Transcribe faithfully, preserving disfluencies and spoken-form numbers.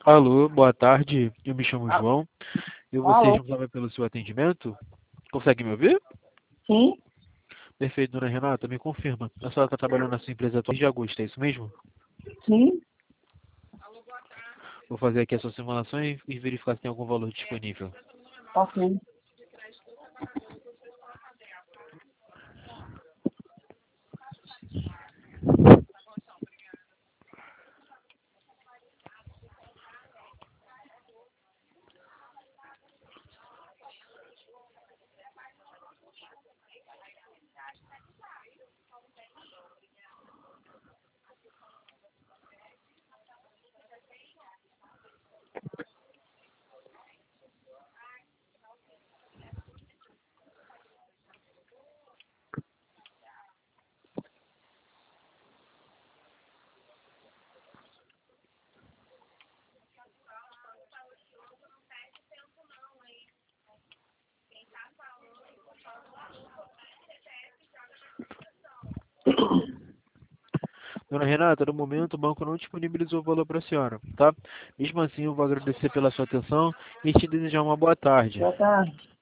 Alô, boa tarde. Eu me chamo Ah, João. Eu você alô? responsável pelo seu atendimento? Consegue me ouvir? Sim, Perfeito, dona Renata, me confirma. A senhora está trabalhando na sua empresa atual desde agosto, é isso mesmo? sim. Vou fazer aqui a sua simulação e e verificar se tem algum valor disponível. Ok. Dona Renata, no momento o banco não disponibilizou o valor para a senhora, tá? Mesmo assim, eu vou agradecer pela sua atenção e te desejar uma boa tarde. Boa tarde.